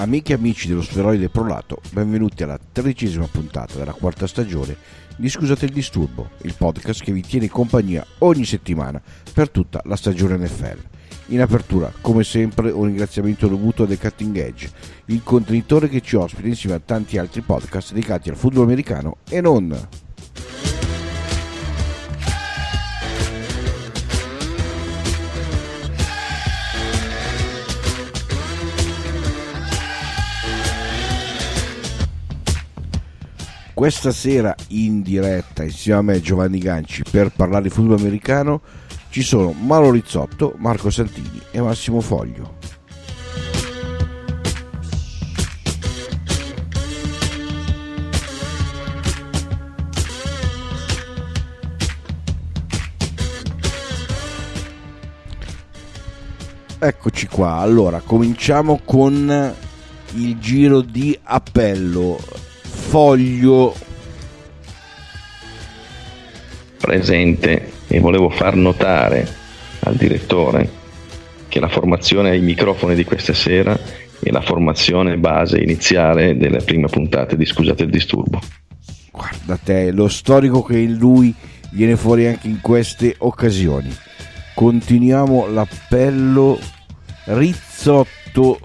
Amiche e amici dello Sferoide Prolato, benvenuti alla 13ª puntata della 4ª stagione di Scusate il disturbo, il podcast che vi tiene compagnia ogni settimana per tutta la stagione NFL. In apertura, come sempre, un ringraziamento dovuto a The Cutting Edge, il contenitore che ci ospita insieme a tanti altri podcast dedicati al football americano e non. Questa sera in diretta insieme a me, Giovanni Ganci, per parlare di football americano ci sono Mauro Rizzotto, Marco Santini e Massimo Foglio. Eccoci qua, allora cominciamo con il giro di appello. Foglio presente, e volevo far notare al direttore che la formazione ai microfoni di questa sera è la formazione base iniziale delle prime puntate di Scusate il disturbo. Guarda te, lo storico che in lui viene fuori anche in queste occasioni. Continuiamo l'appello. Rizzotto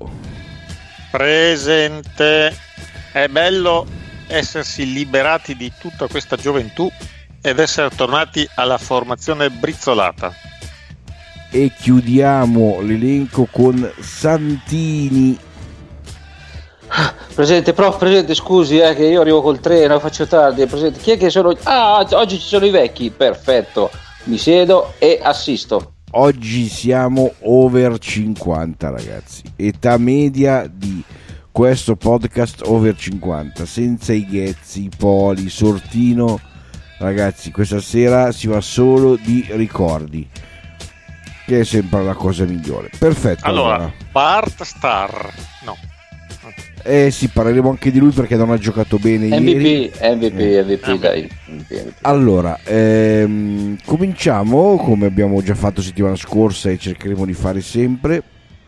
presente. È bello essersi liberati di tutta questa gioventù ed essere tornati alla formazione brizzolata. E chiudiamo l'elenco con Santini. Presente, prof, presente, scusi che io arrivo col treno, faccio tardi. Presente, chi è che sono? Ah, oggi ci sono i vecchi, perfetto, mi siedo e assisto. Oggi siamo over 50 ragazzi, età media di questo podcast over 50, senza i Ghezzi, i Poli, Sortino. Ragazzi, questa sera si va solo di ricordi, che è sempre la cosa migliore. Perfetto. Allora. Bart Starr, no. Sì, parleremo anche di lui perché non ha giocato bene ieri. MVP, dai. MVP. Allora, cominciamo come abbiamo già fatto settimana scorsa e cercheremo di fare sempre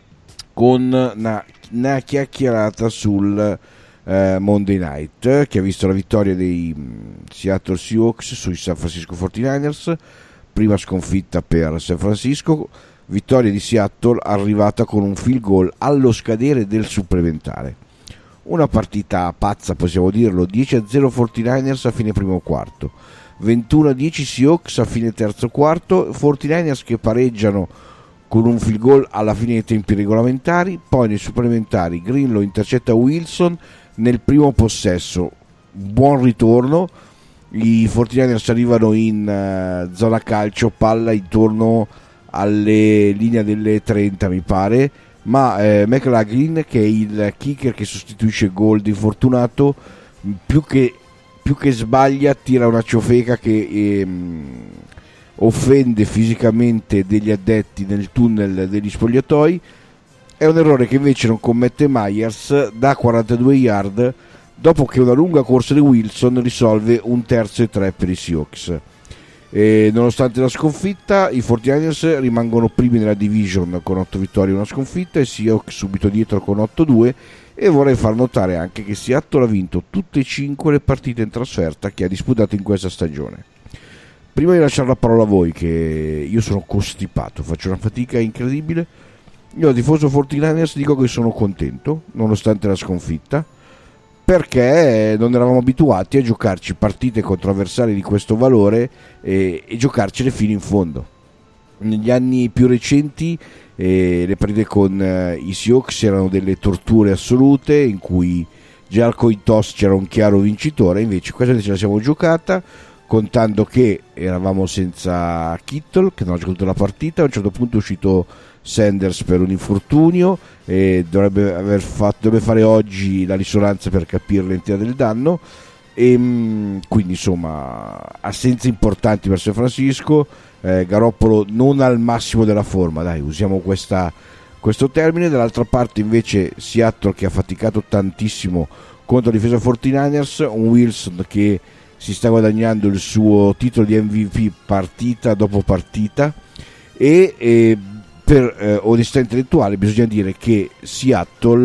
con una chiacchierata sul Monday Night, che ha visto la vittoria dei Seattle Seahawks sui San Francisco 49ers, prima sconfitta per San Francisco, vittoria di Seattle arrivata con un field goal allo scadere del supplementare. Una partita pazza, possiamo dirlo, 10-0 49ers a fine primo quarto, 21-10 Seahawks a fine terzo quarto, 49ers che pareggiano con un field goal alla fine dei tempi regolamentari, poi nei supplementari Greenlaw intercetta Wilson nel primo possesso, buon ritorno, i 49ers arrivano in zona calcio, palla intorno alle linee delle 30 mi pare, ma McLaughlin, che è il kicker che sostituisce Gold infortunato, più che sbaglia tira una ciofeca che offende fisicamente degli addetti nel tunnel degli spogliatoi. È un errore che invece non commette Myers da 42 yard dopo che una lunga corsa di Wilson risolve un 3rd per i Seahawks. Nonostante la sconfitta, i 49ers rimangono primi nella division con 8 vittorie e una sconfitta, e Seahawks subito dietro con 8-2. E vorrei far notare anche che Seattle ha vinto tutte e 5 le partite in trasferta che ha disputato in questa stagione. Prima di lasciare la parola a voi, che io sono costipato, faccio una fatica incredibile, io da tifoso 49ers dico che sono contento nonostante la sconfitta, perché non eravamo abituati a giocarci partite contro avversari di questo valore e giocarcele fino in fondo. Negli anni più recenti le partite con i Seahawks erano delle torture assolute, in cui già al coin toss c'era un chiaro vincitore. Invece questa ce la siamo giocata, contando che eravamo senza Kittle, che non ha giocato la partita. A un certo punto è uscito Sanders per un infortunio e dovrebbe fare oggi la risonanza per capire l'entità del danno, e quindi insomma assenze importanti per San Francisco. Garoppolo non al massimo della forma, dai, usiamo questo termine. Dall'altra parte invece Seattle, che ha faticato tantissimo contro la difesa 49ers, un Wilson che si sta guadagnando il suo titolo di MVP partita dopo partita, e per onestà intellettuale bisogna dire che Seattle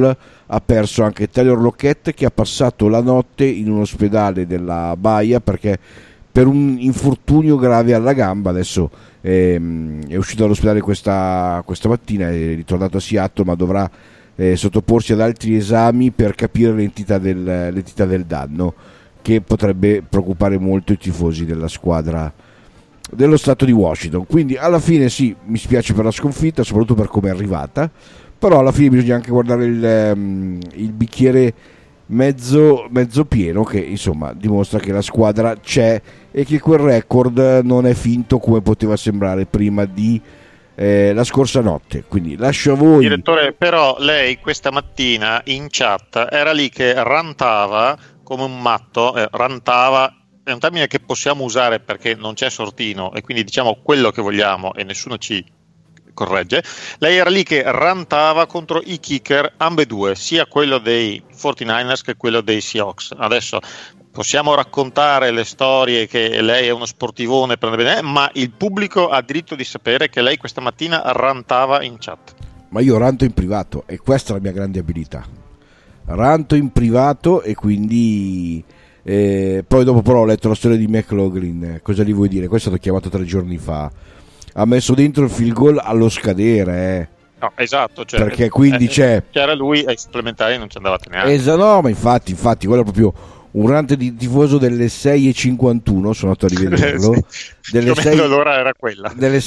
ha perso anche Taylor Lockett, che ha passato la notte in un ospedale della Baia perché per un infortunio grave alla gamba. Adesso è uscito dall'ospedale questa mattina, è ritornato a Seattle, ma dovrà sottoporsi ad altri esami per capire l'entità del danno, che potrebbe preoccupare molto i tifosi della squadra dello stato di Washington. Quindi alla fine sì, mi spiace per la sconfitta, soprattutto per come è arrivata, però alla fine bisogna anche guardare il bicchiere mezzo pieno, che insomma dimostra che la squadra c'è e che quel record non è finto come poteva sembrare prima di la scorsa notte. Quindi lascio a voi. Direttore, però lei questa mattina in chat era lì che rantava come un matto. Rantava è un termine che possiamo usare perché non c'è sortino e quindi diciamo quello che vogliamo e nessuno ci corregge. Lei era lì che rantava contro i kicker, ambedue, sia quello dei 49ers che quello dei Seahawks. Adesso possiamo raccontare le storie che lei è uno sportivone, ma il pubblico ha diritto di sapere che lei questa mattina rantava in chat. Ma io ranto in privato e questa è la mia grande abilità. Ranto in privato e quindi poi dopo però ho letto la storia di McLaughlin. Cosa gli vuoi dire? Questo è stato chiamato 3 giorni fa. Ha messo dentro il field goal allo scadere. No, esatto, cioè, perché quindi c'era lui ai supplementari, non ci andavate neanche. No, ma infatti quello è proprio un rant di tifoso delle 6:51, sono andato a rivederlo. Delle 6, l'ora era quella. Delle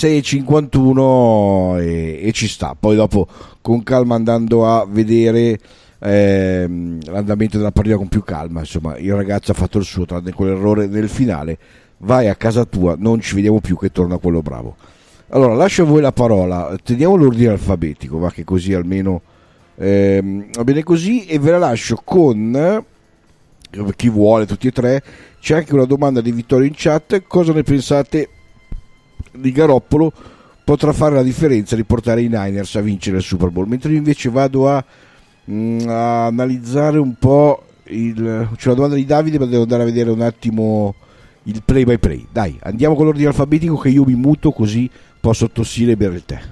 6:51 e ci sta. Poi dopo con calma, andando a vedere l'andamento della partita con più calma, insomma il ragazzo ha fatto il suo, tranne quell'errore del finale. Vai a casa tua, non ci vediamo più, che torna quello bravo. Allora lascio a voi la parola, teniamo l'ordine alfabetico, va, che così almeno va bene così, e ve la lascio con chi vuole, tutti e tre. C'è anche una domanda di Vittorio in chat: cosa ne pensate di Garoppolo? Potrà fare la differenza di portare i Niners a vincere il Super Bowl? Mentre io invece vado a analizzare un po' c'è una domanda di Davide, ma devo andare a vedere un attimo il play by play. Dai, andiamo con l'ordine alfabetico, che io mi muto così posso tossire e bere il tè.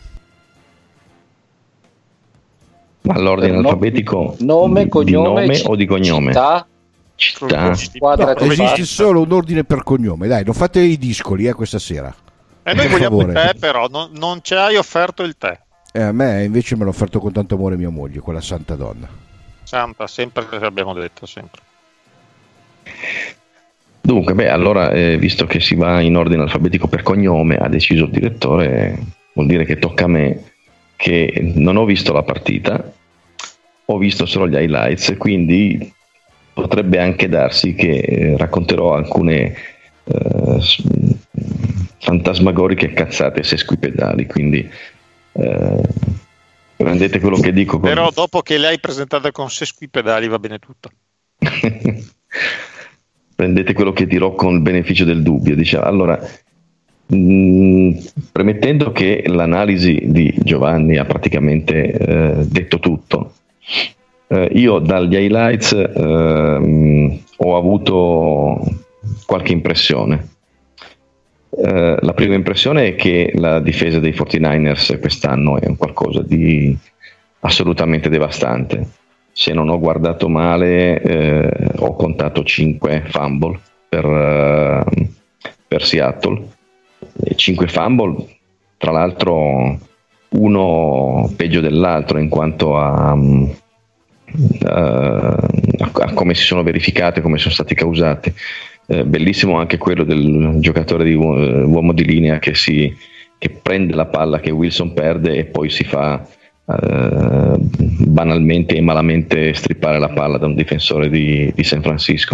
Ma l'ordine alfabetico nome, cognome, di nome o di cognome? Città. No, esiste solo un ordine per cognome. Dai, non fate i discoli questa sera. Noi vogliamo il tè, però non ci hai offerto il tè. A me invece me l'ha offerto con tanto amore mia moglie, quella santa donna. Santa, sempre che abbiamo detto, sempre. Dunque, allora, visto che si va in ordine alfabetico per cognome, ha deciso il direttore, vuol dire che tocca a me, che non ho visto la partita, ho visto solo gli highlights, quindi potrebbe anche darsi che racconterò alcune fantasmagoriche cazzate sesquipedali, quindi prendete quello che dico però dopo che le hai presentate con sesquipedali va bene tutto. Prendete quello che dirò con il beneficio del dubbio, diciamo. Allora, premettendo che l'analisi di Giovanni ha praticamente detto tutto, io dagli highlights ho avuto qualche impressione. La prima impressione è che la difesa dei 49ers quest'anno è un qualcosa di assolutamente devastante. Se non ho guardato male, ho contato 5 fumble per Seattle, 5 fumble, tra l'altro uno peggio dell'altro in quanto a come si sono verificate, come sono stati causati. Bellissimo anche quello del giocatore di uomo di linea che prende la palla che Wilson perde e poi si fa banalmente e malamente strippare la palla da un difensore di San Francisco.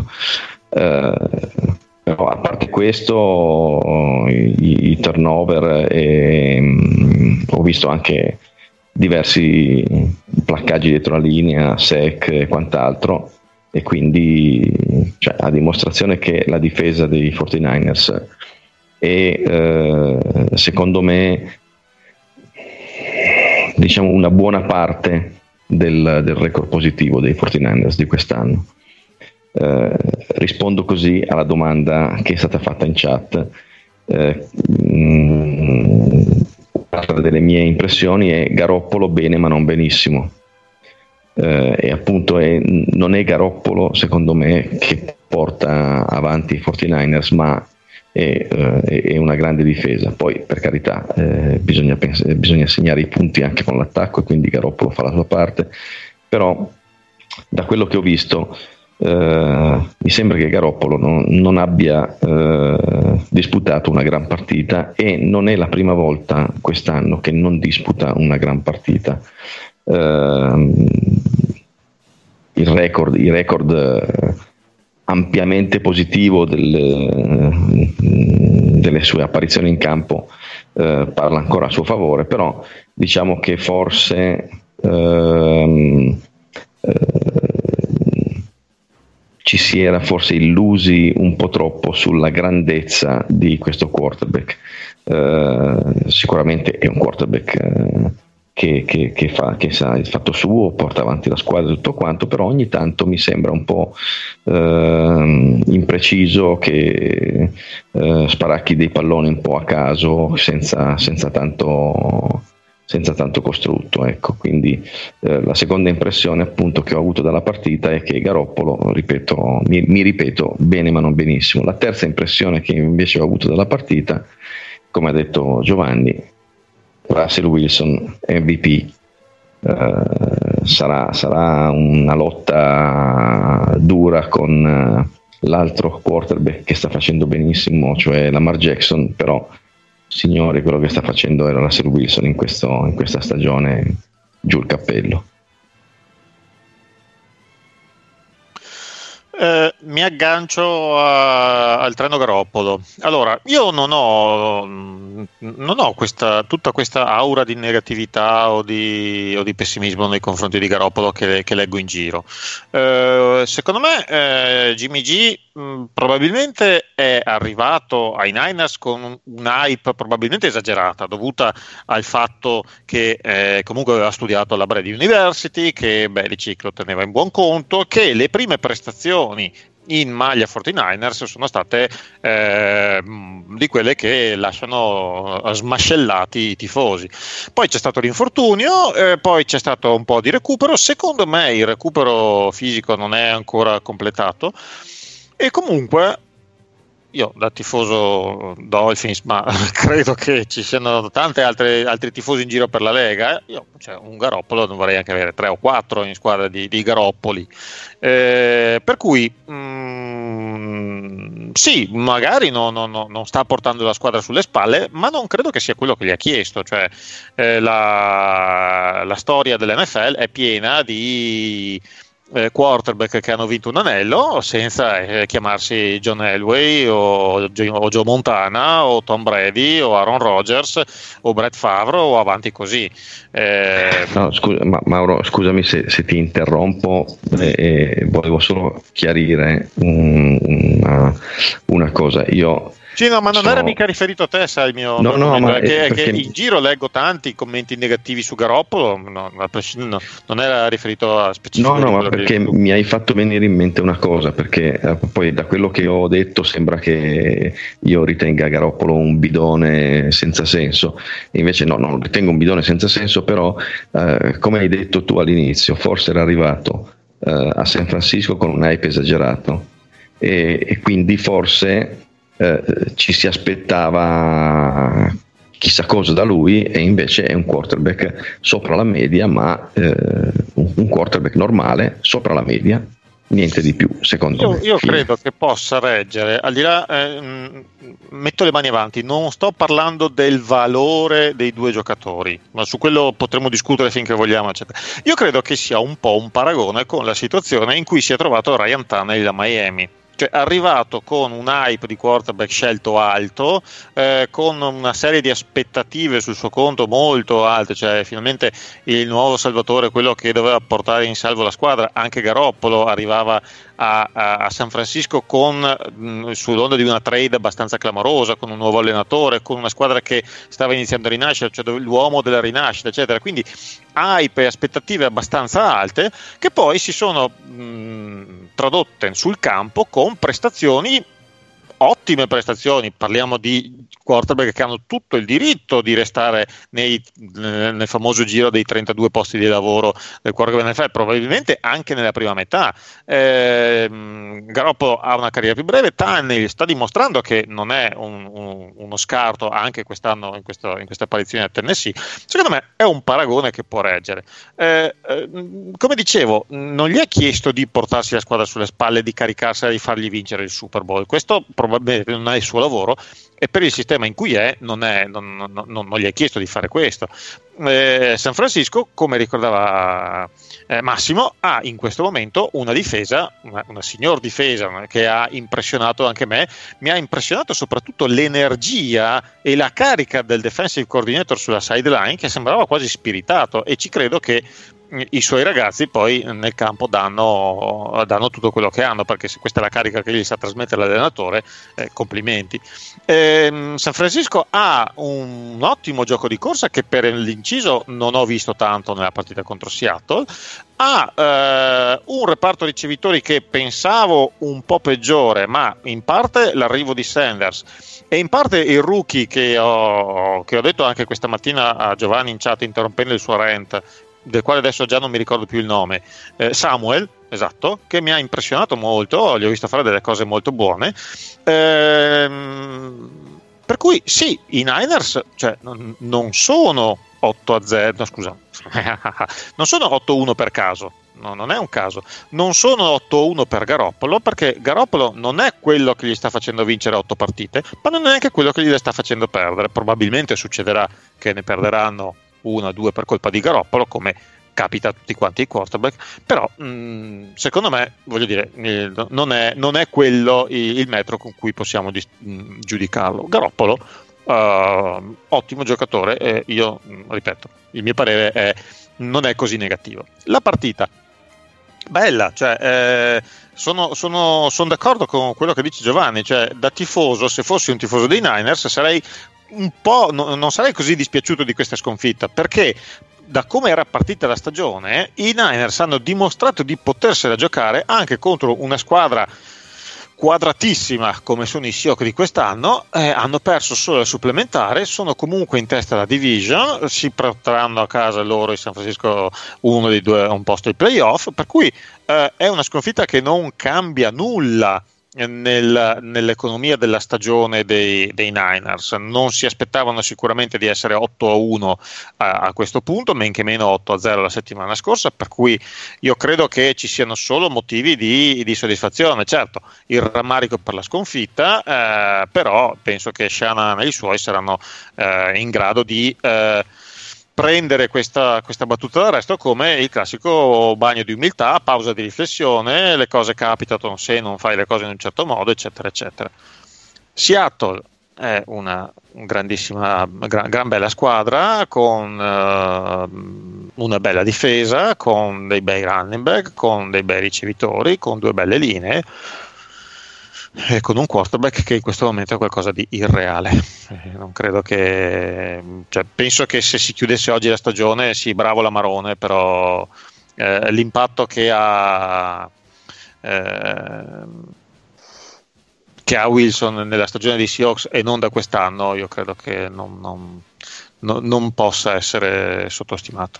Però a parte questo, i turnover, ho visto anche diversi placcaggi dietro la linea, sec e quant'altro, e quindi a dimostrazione che la difesa dei 49ers è secondo me, diciamo, una buona parte del record positivo dei 49ers di quest'anno. Rispondo così alla domanda che è stata fatta in chat. Una delle mie impressioni è Garoppolo bene ma non benissimo. e appunto non è Garoppolo secondo me che porta avanti i 49ers, ma è una grande difesa. Poi per carità bisogna segnare i punti anche con l'attacco, e quindi Garoppolo fa la sua parte, però da quello che ho visto mi sembra che Garoppolo non abbia disputato una gran partita, e non è la prima volta quest'anno che non disputa una gran partita. Il record ampiamente positivo delle sue apparizioni in campo parla ancora a suo favore, però diciamo che forse ci si era forse illusi un po' troppo sulla grandezza di questo quarterback. Sicuramente è un quarterback che sa il fatto suo, porta avanti la squadra e tutto quanto, però ogni tanto mi sembra un po' impreciso, che sparacchi dei palloni un po' a caso, senza tanto costrutto, ecco. Quindi la seconda impressione appunto che ho avuto dalla partita è che Garoppolo, mi ripeto, bene ma non benissimo. La terza impressione che invece ho avuto dalla partita, come ha detto Giovanni, Russell Wilson MVP. Sarà una lotta dura con l'altro quarterback che sta facendo benissimo, cioè Lamar Jackson, però signori, quello che sta facendo era Russell Wilson in questa stagione, giù il cappello. Mi aggancio al treno Garoppolo. Allora, io non ho tutta questa aura di negatività o di pessimismo nei confronti di Garoppolo che leggo in giro. Secondo me Jimmy G probabilmente è arrivato ai Niners con un hype probabilmente esagerata, dovuta al fatto che comunque aveva studiato alla Brady University, che Belichick lo teneva in buon conto, che le prime prestazioni in maglia 49ers sono state di quelle che lasciano smascellati i tifosi. Poi c'è stato l'infortunio, poi c'è stato un po' di recupero. Secondo me il recupero fisico non è ancora completato, e comunque io da tifoso Dolphins, ma credo che ci siano tanti altri tifosi in giro per la Lega, un Garoppolo non vorrei anche avere 3 o 4 in squadra di Garoppoli, per cui sì, magari non sta portando la squadra sulle spalle, ma non credo che sia quello che gli ha chiesto. Cioè la storia dell'NFL è piena di quarterback che hanno vinto un anello senza chiamarsi John Elway o Joe Montana o Tom Brady o Aaron Rodgers o Brett Favre o avanti così. No, scusa, Mauro, scusami se ti interrompo, volevo solo chiarire una cosa. Sì, no, ma non era mica riferito a te, sai, il mio. No, ma perché in giro leggo tanti commenti negativi su Garoppolo, non era riferito a specifico. No, ma perché mi hai fatto venire in mente una cosa, perché poi da quello che ho detto sembra che io ritenga Garoppolo un bidone senza senso, e invece no, non ritengo un bidone senza senso, però come hai detto tu all'inizio, forse era arrivato a San Francisco con un hype esagerato, e quindi forse ci si aspettava chissà cosa da lui, e invece è un quarterback sopra la media, ma un quarterback normale sopra la media, niente di più, secondo me. Io credo che possa reggere, al di là, metto le mani avanti, non sto parlando del valore dei due giocatori, ma su quello potremo discutere finché vogliamo, eccetera. Io credo che sia un po' un paragone con la situazione in cui si è trovato Ryan Tannehill a Miami. Cioè, arrivato con un hype di quarterback scelto alto, con una serie di aspettative sul suo conto molto alte, cioè finalmente il nuovo salvatore, quello che doveva portare in salvo la squadra. Anche Garoppolo arrivava a San Francisco sull'onda di una trade abbastanza clamorosa, con un nuovo allenatore, con una squadra che stava iniziando a rinascere, cioè l'uomo della rinascita, eccetera. Quindi hype e aspettative abbastanza alte, che poi si sono tradotte sul campo con prestazioni ottime prestazioni, parliamo di quarterback che hanno tutto il diritto di restare nel famoso giro dei 32 posti di lavoro del quarterback NFL, probabilmente anche nella prima metà. Garoppolo ha una carriera più breve, Tannehill sta dimostrando che non è uno scarto anche quest'anno in questa apparizione a Tennessee. Secondo me è un paragone che può reggere. Come dicevo, non gli è chiesto di portarsi la squadra sulle spalle, di caricarsela, di fargli vincere il Super Bowl. Questo probabilmente non è il suo lavoro, e per il sistema in cui non gli è chiesto di fare questo. San Francisco, come ricordava Massimo, ha in questo momento una difesa, una signor difesa che ha impressionato anche me. Mi ha impressionato soprattutto l'energia e la carica del defensive coordinator sulla sideline, che sembrava quasi spiritato, e ci credo che i suoi ragazzi poi nel campo danno tutto quello che hanno, perché se questa è la carica che gli sa trasmettere l'allenatore, complimenti. San Francisco ha un ottimo gioco di corsa che per l'inciso non ho visto tanto nella partita contro Seattle, ha un reparto ricevitori che pensavo un po' peggiore, ma in parte l'arrivo di Sanders e in parte il rookie che ho detto anche questa mattina a Giovanni in chat interrompendo il suo rant, del quale adesso già non mi ricordo più il nome, Samuel, esatto, che mi ha impressionato molto, gli ho visto fare delle cose molto buone, per cui sì, i Niners non sono 8-0, no, scusa, non sono 8-1 per caso, no, non è un caso, non sono 8-1 per Garoppolo, perché Garoppolo non è quello che gli sta facendo vincere 8 partite, ma non è neanche quello che gli sta facendo perdere. Probabilmente succederà che ne perderanno 1 o 2 per colpa di Garoppolo, come capita a tutti quanti i quarterback, però secondo me, voglio dire, non è quello il metro con cui possiamo giudicarlo. Garoppolo, ottimo giocatore, io ripeto, il mio parere non è così negativo. La partita bella, sono d'accordo con quello che dice Giovanni, da tifoso, se fossi un tifoso dei Niners sarei un po', non sarei così dispiaciuto di questa sconfitta, perché da come era partita la stagione i Niners hanno dimostrato di potersela giocare anche contro una squadra quadratissima come sono i Seahawks di quest'anno. Hanno perso solo il supplementare, sono comunque in testa alla division, si porteranno a casa loro i San Francisco uno dei due a un posto ai playoff, per cui è una sconfitta che non cambia nulla nell'economia della stagione dei Niners. Non si aspettavano sicuramente di essere 8-1 a questo punto, men che meno 8-0 la settimana scorsa, per cui io credo che ci siano solo motivi di soddisfazione. Certo, il rammarico per la sconfitta, però penso che Shanahan e i suoi saranno in grado di prendere questa battuta d'arresto come il classico bagno di umiltà, pausa di riflessione, le cose capitano se non fai le cose in un certo modo, eccetera eccetera. Seattle è una grandissima, gran bella squadra con una bella difesa, con dei bei running back, con dei bei ricevitori, con 2 belle linee e con un quarterback che in questo momento è qualcosa di irreale. Non credo che, penso che se si chiudesse oggi la stagione, sì, bravo Lamarone, però l'impatto che ha Wilson nella stagione dei Seahawks e non da quest'anno, io credo che non possa essere sottostimato.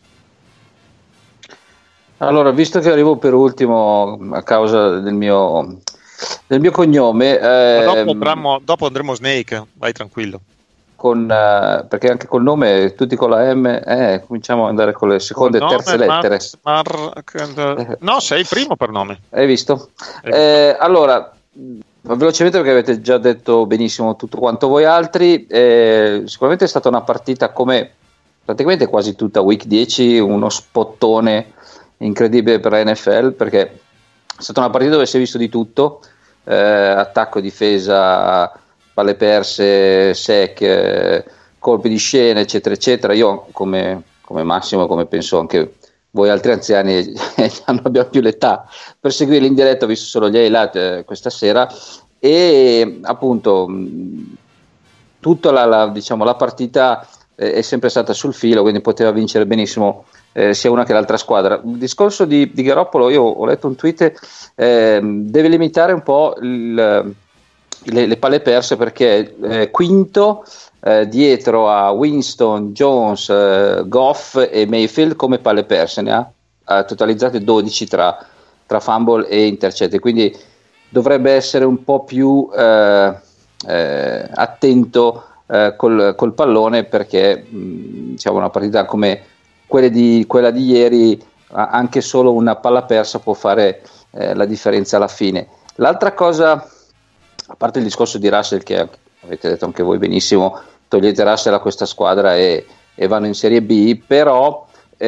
Allora, visto che arrivo per ultimo a causa del mio cognome, dopo andremo Snake, vai tranquillo. Perché anche col nome, tutti con la M, cominciamo ad andare con le seconde e terze lettere. No, sei il primo per nome. Hai visto? Allora, velocemente, perché avete già detto benissimo tutto quanto voi altri, sicuramente è stata una partita come praticamente quasi tutta Week 10, uno spottone incredibile per la NFL, perché è stata una partita dove si è visto di tutto, attacco, difesa, palle perse, sec, colpi di scena, eccetera eccetera. Io come Massimo, come penso anche voi altri anziani non abbiamo più l'età per seguire in diretta, ho visto solo gli highlight questa sera, e appunto tutta la partita è sempre stata sul filo, quindi poteva vincere benissimo sia una che l'altra squadra. Il discorso di Garoppolo, io ho letto un tweet, deve limitare un po' le palle perse, perché quinto dietro a Winston, Jones, Goff e Mayfield come palle perse, ne ha totalizzate 12 tra fumble e intercetti, quindi dovrebbe essere un po' più attento col pallone, perché diciamo una partita come quella di ieri, anche solo una palla persa può fare la differenza alla fine. L'altra cosa, a parte il discorso di Russell, che avete detto anche voi benissimo, togliete Russell a questa squadra e vanno in Serie B, però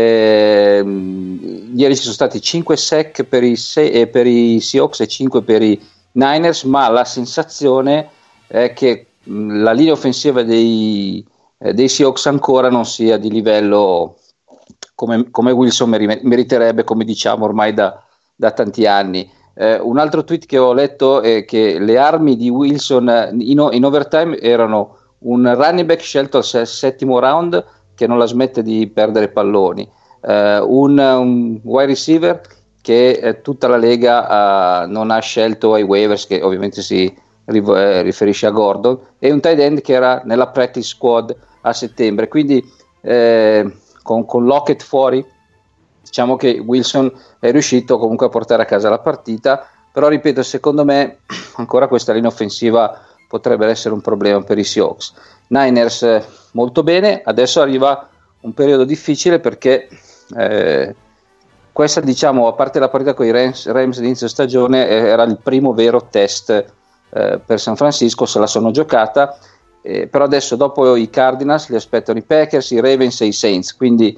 ieri ci sono stati 5 sack per i Seahawks e 5 per i Niners, ma la sensazione è che la linea offensiva dei Seahawks ancora non sia di livello come Wilson meriterebbe, come diciamo ormai da tanti anni. Un altro tweet che ho letto è che le armi di Wilson in overtime erano un running back scelto al settimo round che non la smette di perdere palloni, un wide receiver che tutta la Lega non ha scelto ai waivers, che ovviamente si riferisce a Gordon, e un tight end che era nella practice squad a settembre. Quindi con Lockett fuori, diciamo che Wilson è riuscito comunque a portare a casa la partita, però ripeto, secondo me ancora questa linea offensiva potrebbe essere un problema per i Seahawks. Niners molto bene, adesso arriva un periodo difficile, perché questa, diciamo, a parte la partita con i Rams all'inizio stagione, era il primo vero test per San Francisco, se la sono giocata, però adesso dopo i Cardinals li aspettano i Packers, i Ravens e i Saints, quindi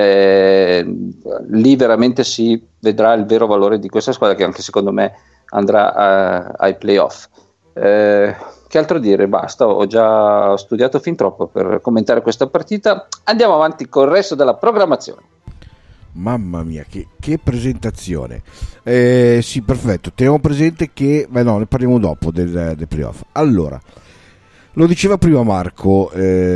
lì veramente si vedrà il vero valore di questa squadra, che anche secondo me andrà ai playoff. Che altro dire? Basta, ho già studiato fin troppo per commentare questa partita. Andiamo avanti col resto della programmazione. Mamma mia, che presentazione. Sì, perfetto. Teniamo presente che ne parliamo dopo del playoff. Allora, lo diceva prima Marco,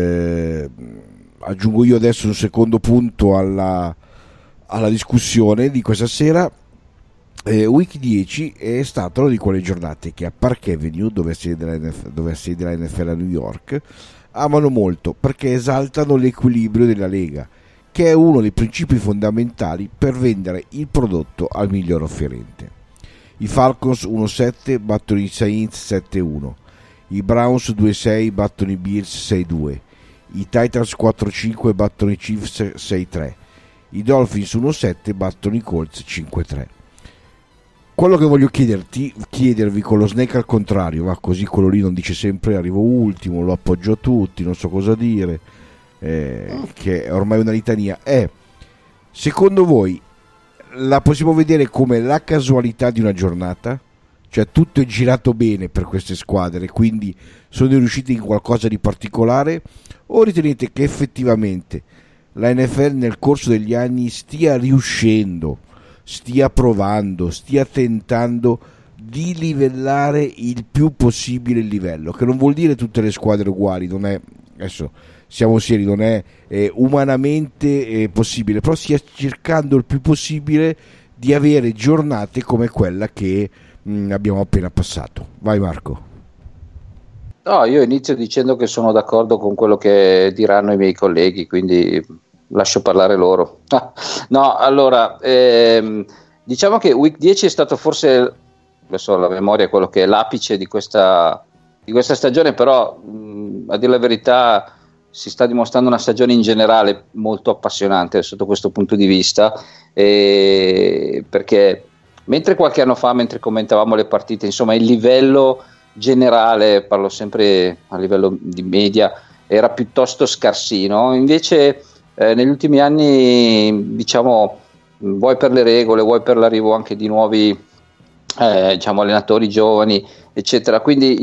aggiungo io adesso un secondo punto alla discussione di questa sera. Week 10 è stata una di quelle giornate che a Park Avenue, dove è sede la NFL a New York, amano molto, perché esaltano l'equilibrio della Lega, che è uno dei principi fondamentali per vendere il prodotto al miglior offerente. I Falcons 1-7 battono i Saints 7-1, i Browns 2-6 battono i Bills 6-2, i Titans 4-5 battono i Chiefs 6-3, i Dolphins 1-7 battono i Colts 5-3. Quello che voglio chiedervi con lo snake al contrario, va così, quello lì non dice sempre arrivo ultimo, lo appoggio a tutti, non so cosa dire, che è ormai una litania, è: secondo voi la possiamo vedere come la casualità di una giornata? Cioè tutto è girato bene per queste squadre, quindi sono riuscite in qualcosa di particolare, o ritenete che effettivamente la NFL nel corso degli anni stia riuscendo, stia provando, stia tentando di livellare il più possibile il livello, che non vuol dire tutte le squadre uguali, non è, adesso siamo seri, non è umanamente possibile, però stia cercando il più possibile di avere giornate come quella che abbiamo appena passato. Vai Marco. No, io inizio dicendo che sono d'accordo con quello che diranno i miei colleghi, quindi lascio parlare loro. No, allora, diciamo che Week 10 è stato forse, adesso la memoria è quello che è l'apice di questa stagione, però a dire la verità si sta dimostrando una stagione in generale molto appassionante sotto questo punto di vista, perché mentre qualche anno fa, mentre commentavamo le partite, insomma il livello generale, parlo sempre a livello di media, era piuttosto scarsino, invece negli ultimi anni, diciamo, vuoi per le regole, vuoi per l'arrivo anche di nuovi diciamo allenatori giovani, eccetera, quindi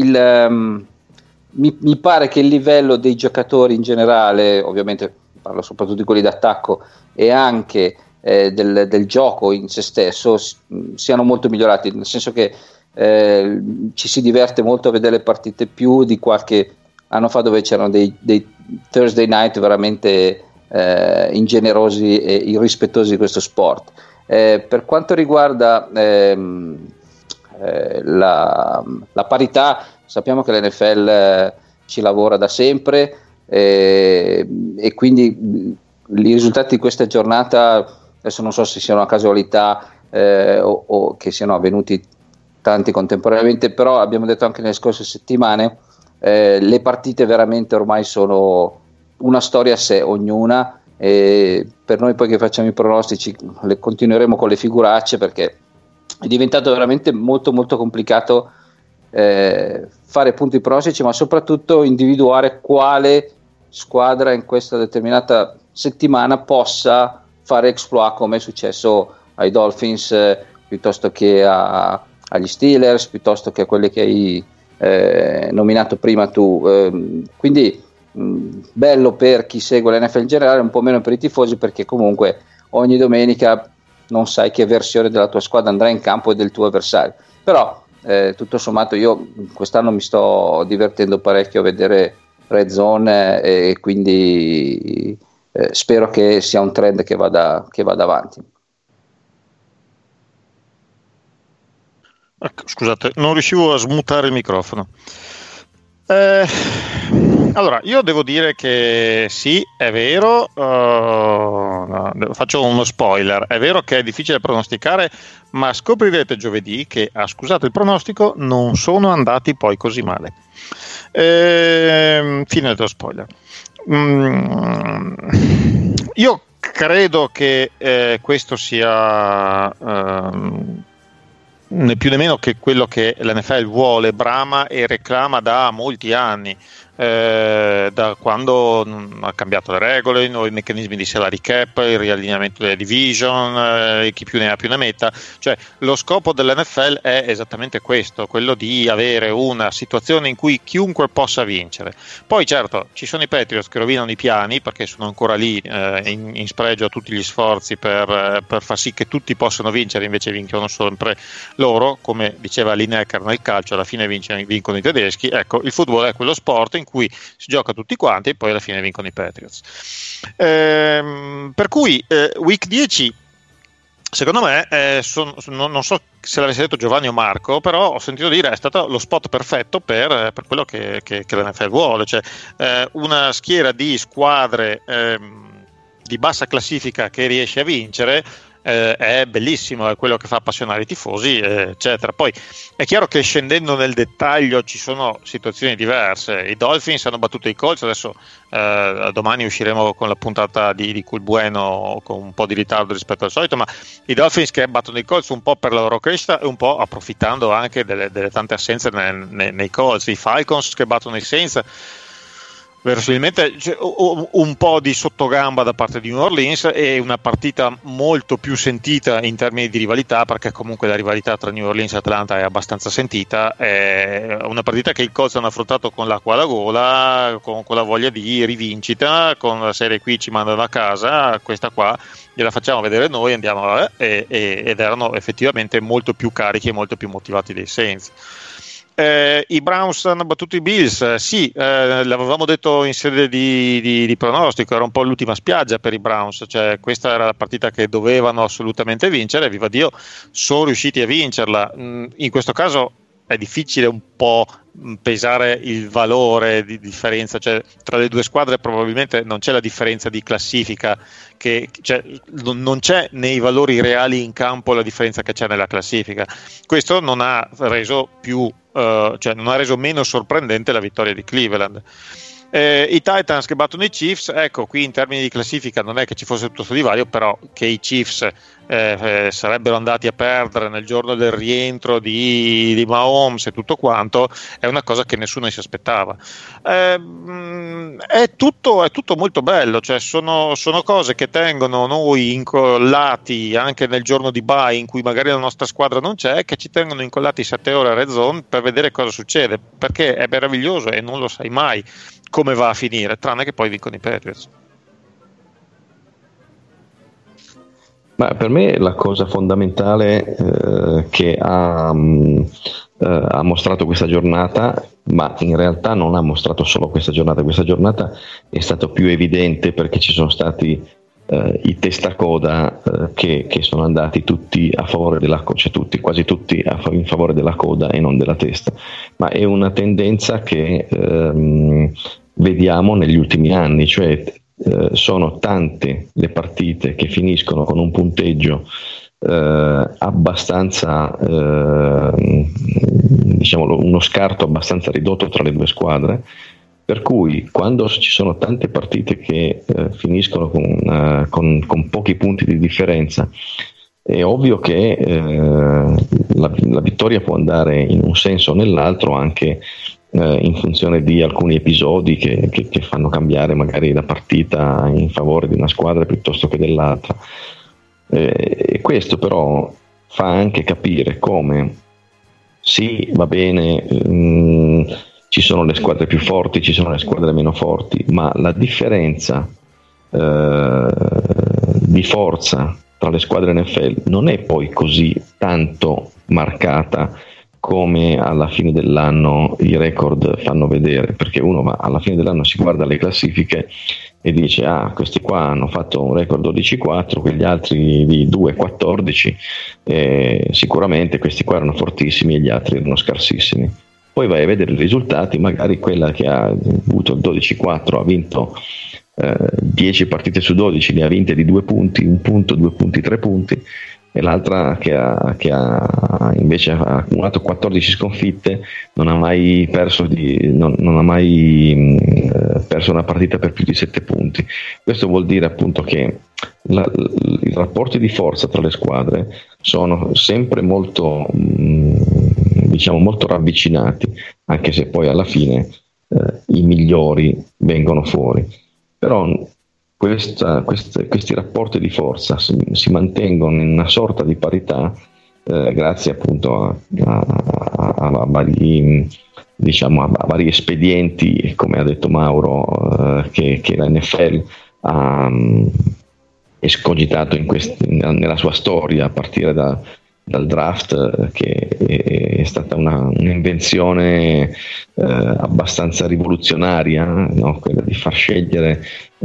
mi pare che il livello dei giocatori in generale, ovviamente parlo soprattutto di quelli d'attacco, e anche del gioco in se stesso siano molto migliorati, nel senso che ci si diverte molto a vedere le partite più di qualche anno fa, dove c'erano dei Thursday night veramente ingenerosi e irrispettosi di questo sport. Per quanto riguarda la parità, sappiamo che l'NFL ci lavora da sempre, e quindi i risultati di questa giornata, adesso non so se siano una casualità o che siano avvenuti tanti contemporaneamente, però abbiamo detto anche nelle scorse settimane, le partite veramente ormai sono una storia a sé ognuna, e per noi poi che facciamo i pronostici continueremo con le figuracce, perché è diventato veramente molto molto complicato fare punti pronostici, ma soprattutto individuare quale squadra in questa determinata settimana possa fare exploit, come è successo ai Dolphins, piuttosto che agli Steelers, piuttosto che a quelle che hai nominato prima tu. Quindi bello per chi segue l'NFL in generale, un po' meno per i tifosi, perché comunque ogni domenica non sai che versione della tua squadra andrà in campo e del tuo avversario. Però tutto sommato io quest'anno mi sto divertendo parecchio a vedere Red Zone, e quindi spero che sia un trend che vada avanti. Scusate, non riuscivo a smutare il microfono. Allora, io devo dire che sì, è vero, faccio uno spoiler, è vero che è difficile pronosticare, ma scoprirete giovedì che, scusato il pronostico, non sono andati poi così male. Fine dello spoiler. Io credo che questo sia né più né meno che quello che l'NFL vuole, brama e reclama da molti anni, da quando ha cambiato le regole, i nuovi meccanismi di salary cap, il riallineamento delle division, chi più ne ha più ne metta. Cioè, lo scopo dell'NFL è esattamente questo, quello di avere una situazione in cui chiunque possa vincere. Poi certo ci sono i Patriots che rovinano i piani, perché sono ancora lì in spregio a tutti gli sforzi per far sì che tutti possano vincere, invece vincono sempre loro, come diceva Lineker nel calcio, alla fine vincono i tedeschi. Ecco, il football è quello sport in cui si gioca tutti quanti e poi alla fine vincono i Patriots. Per cui Week 10 secondo me non so se l'avesse detto Giovanni o Marco, però ho sentito dire è stato lo spot perfetto per quello che l'NFL vuole, cioè una schiera di squadre di bassa classifica che riesce a vincere. È bellissimo, è quello che fa appassionare i tifosi, eccetera. Poi è chiaro che scendendo nel dettaglio ci sono situazioni diverse. I Dolphins hanno battuto i Colts, adesso domani usciremo con la puntata di Cool Bueno con un po' di ritardo rispetto al solito, ma i Dolphins che battono i Colts un po' per la loro crescita e un po' approfittando anche delle tante assenze nei Colts. I Falcons che battono i Saints, verosimilmente un po' di sottogamba da parte di New Orleans, e una partita molto più sentita in termini di rivalità, perché comunque la rivalità tra New Orleans e Atlanta è abbastanza sentita. È una partita che i Colts hanno affrontato con l'acqua alla gola, con la voglia di rivincita, con la serie qui ci mandano a casa, questa qua gliela facciamo vedere noi, andiamo ed erano effettivamente molto più carichi e molto più motivati dei Saints. I Browns hanno battuto i Bills, sì, l'avevamo detto in sede di pronostico, era un po' l'ultima spiaggia per i Browns, cioè questa era la partita che dovevano assolutamente vincere, viva Dio, sono riusciti a vincerla. In questo caso è difficile un po' pesare il valore di differenza, cioè tra le due squadre probabilmente non c'è la differenza di classifica, cioè, non c'è nei valori reali in campo la differenza che c'è nella classifica. Questo non ha reso non ha reso meno sorprendente la vittoria di Cleveland. I Titans che battono i Chiefs, ecco, qui in termini di classifica non è che ci fosse tutto questo divario, però che i Chiefs sarebbero andati a perdere nel giorno del rientro di Mahomes e tutto quanto è una cosa che nessuno si aspettava. È tutto molto bello, cioè sono cose che tengono noi incollati anche nel giorno di bye in cui magari la nostra squadra non c'è, che ci tengono incollati 7 ore a Red Zone per vedere cosa succede, perché è meraviglioso e non lo sai mai come va a finire, tranne che poi vincono i Patriots. Ma per me la cosa fondamentale che ha mostrato questa giornata, ma in realtà non ha mostrato solo questa giornata è stato più evidente perché ci sono stati i testacoda che sono andati tutti a favore della coda, cioè quasi tutti in favore della coda e non della testa, ma è una tendenza che vediamo negli ultimi anni, cioè sono tante le partite che finiscono con un punteggio abbastanza diciamo uno scarto abbastanza ridotto tra le due squadre, per cui quando ci sono tante partite che finiscono con pochi punti di differenza, è ovvio che la vittoria può andare in un senso o nell'altro, anche in funzione di alcuni episodi che fanno cambiare magari la partita in favore di una squadra piuttosto che dell'altra. E questo però fa anche capire come sì, va bene, ci sono le squadre più forti, ci sono le squadre meno forti, ma la differenza di forza tra le squadre NFL non è poi così tanto marcata come alla fine dell'anno i record fanno vedere, perché uno alla fine dell'anno si guarda le classifiche e dice questi qua hanno fatto un record 12-4, quegli altri di 2-14, sicuramente questi qua erano fortissimi e gli altri erano scarsissimi. Poi vai a vedere i risultati, magari quella che ha avuto il 12-4 ha vinto 10 partite su 12, le ha vinte di 2 punti, 1 punto, 2 punti, 3 punti, e l'altra che ha invece accumulato 14 sconfitte, non ha mai perso una partita per più di 7 punti. Questo vuol dire appunto che i rapporti di forza tra le squadre sono sempre molto molto ravvicinati, anche se poi alla fine i migliori vengono fuori. Però questi rapporti di forza si mantengono in una sorta di parità grazie appunto a vari espedienti, come ha detto Mauro, che la NFL ha escogitato nella sua storia, a partire dal draft, che è stata un'invenzione abbastanza rivoluzionaria, no? Quella di far scegliere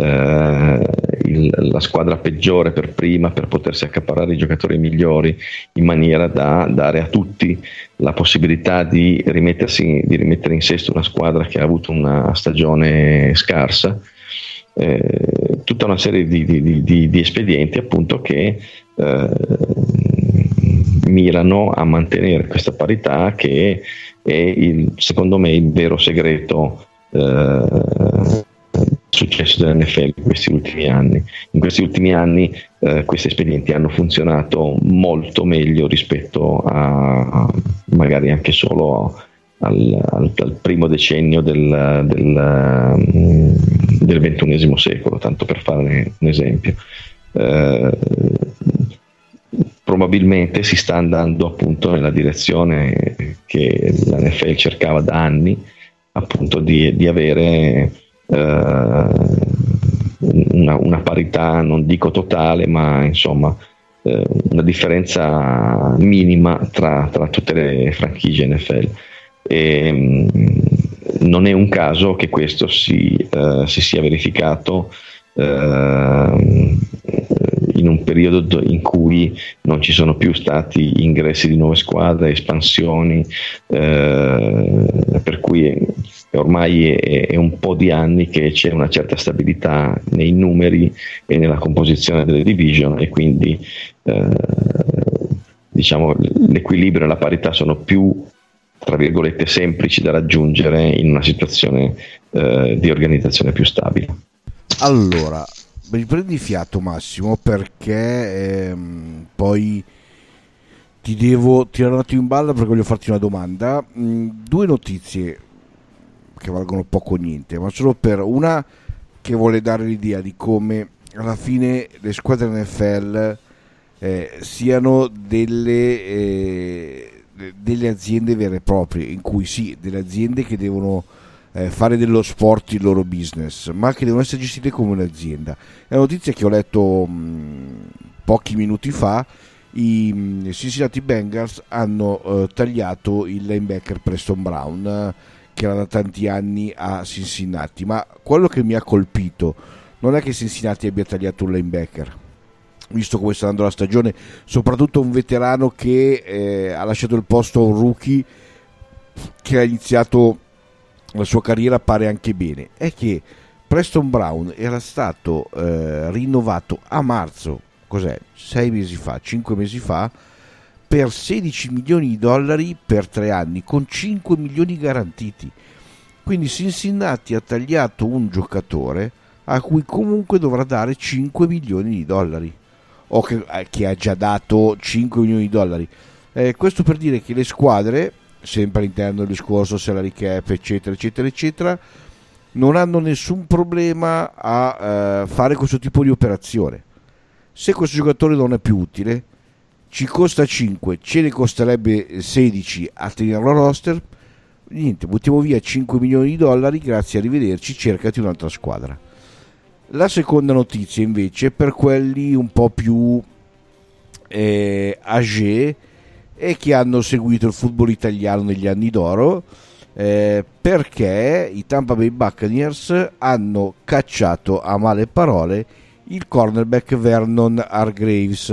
la squadra peggiore per prima, per potersi accaparrare i giocatori migliori, in maniera da dare a tutti la possibilità di rimettere in sesto una squadra che ha avuto una stagione scarsa. Tutta una serie di espedienti appunto che mirano a mantenere questa parità, che è secondo me il vero segreto successo dell'NFL in questi ultimi anni. In questi ultimi anni questi espedienti hanno funzionato molto meglio rispetto a magari anche solo al primo decennio del XXI secolo, tanto per fare un esempio. Probabilmente si sta andando appunto nella direzione che la NFL cercava da anni, appunto di avere una parità, non dico totale, ma insomma una differenza minima tra tutte le franchigie NFL. E non è un caso che questo si sia verificato in un periodo in cui non ci sono più stati ingressi di nuove squadre, espansioni, per cui ormai è un po' di anni che c'è una certa stabilità nei numeri e nella composizione delle division, e quindi l'equilibrio e la parità sono più, tra virgolette, semplici da raggiungere in una situazione di organizzazione più stabile. Allora, mi prendi fiato, Massimo, perché poi ti devo tirare un attimo in ballo, perché voglio farti una domanda. 2 notizie che valgono poco o niente, ma solo per una che vuole dare l'idea di come alla fine le squadre NFL siano delle aziende vere e proprie, in cui sì, delle aziende che devono fare dello sport il loro business, ma che devono essere gestite come un'azienda. È una notizia che ho letto pochi minuti fa. I Cincinnati Bengals hanno tagliato il linebacker Preston Brown, che era da tanti anni a Cincinnati, ma quello che mi ha colpito non è che Cincinnati abbia tagliato un linebacker, visto come sta andando la stagione, soprattutto un veterano che ha lasciato il posto a un rookie che ha iniziato la sua carriera pare anche bene. È che Preston Brown era stato rinnovato a marzo, cos'è? 6 mesi fa, 5 mesi fa, per $16 milioni per 3 anni, con 5 milioni garantiti. Quindi Cincinnati ha tagliato un giocatore a cui comunque dovrà dare $5 milioni, o che ha già dato $5 milioni. Questo per dire che le squadre, sempre all'interno del discorso salary cap, eccetera eccetera eccetera, non hanno nessun problema a fare questo tipo di operazione. Se questo giocatore non è più utile, ci costa 5, ce ne costerebbe 16 a tenerlo a roster, niente, buttiamo via $5 milioni, grazie, arrivederci, cercati un'altra squadra. La seconda notizia invece, per quelli un po' più âgés e che hanno seguito il football italiano negli anni d'oro, perché i Tampa Bay Buccaneers hanno cacciato a male parole il cornerback Vernon Hargreaves.